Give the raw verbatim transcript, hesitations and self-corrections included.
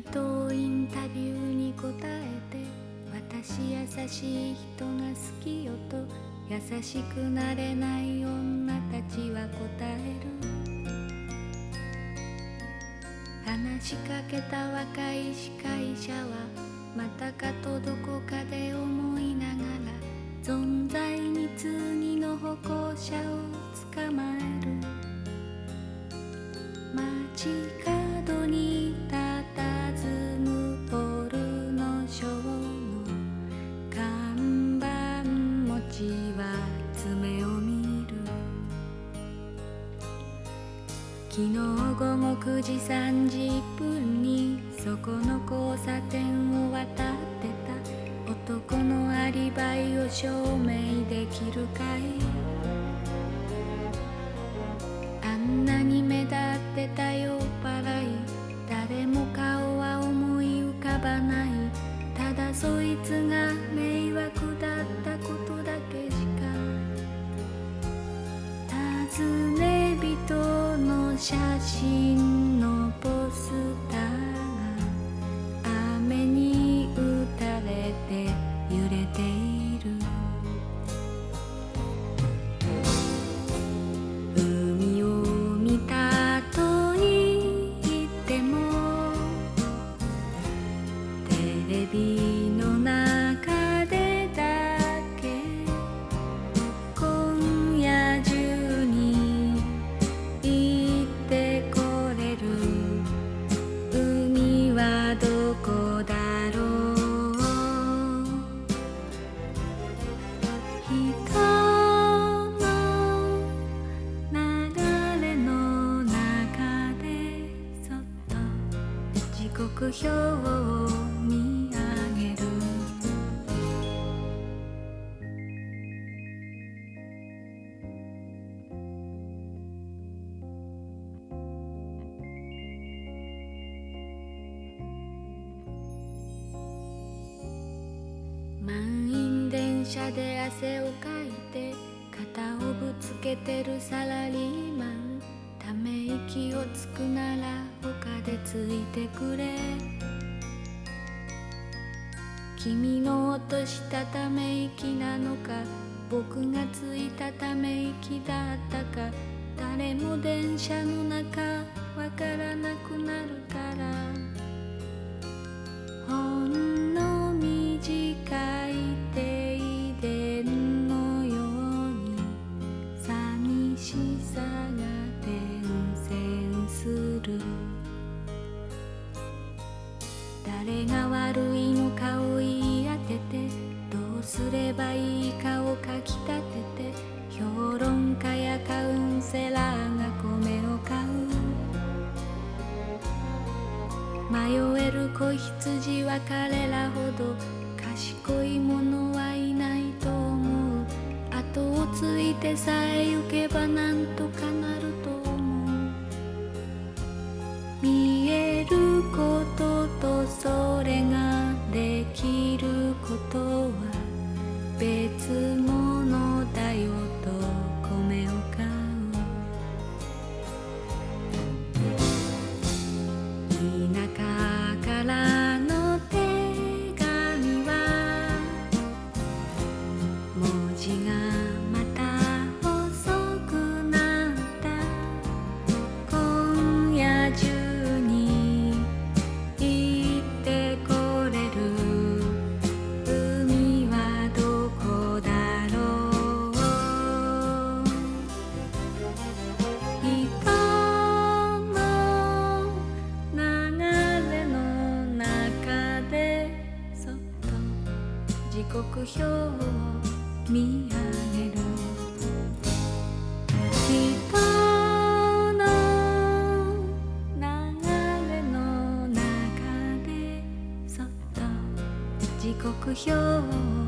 人インタビューに答えて、私優しい人が好きよと優しくなれない女たちは答える。話しかけた若い司会者はまたかとどこかで思いながら、存在に次の歩行者を捕まえる。街角に佇むポルノショーの看板持ちは爪を見る。昨日午後くじさんじゅっぷんにそこの交差点を渡ってた男のアリバイを証明できるかい。あんなに目立ってた酔っ払い、誰も顔は思い浮かばない。ただそいつが迷惑だったことだけしか。尋ね人の写真のポスターが雨に打たれて揺れている。海を見たと言ってもテレビの中でだけ、今夜中に行ってこれる。海はどこだろう。人の流れの中でそっと時刻表を見上げる。満員電車で汗をかいて肩をぶつけてるサラリーマン、ため息をつくなら他でついてくれ。君の落としたため息なのか、僕がついたため息だったか、誰も電車の中わからなくなるから。ほんの短い停電のように寂しさが伝染する。誰が悪いのかを言い当てて、どうすればいいかをかきたてて、評論家やカウンセラーが米を買う。迷える子羊は彼らほど賢い者はいないと思う。後をついてさえ行けばなんとかなると思う。見えることとそれができることは別物だよと米を買う。田舎からの手紙は文字がまた細くなった。今夜中に行ってこれる。海はどこだろう。人の流れの中でそっと時刻表を見上げる。人の流れの中でそっと時刻表を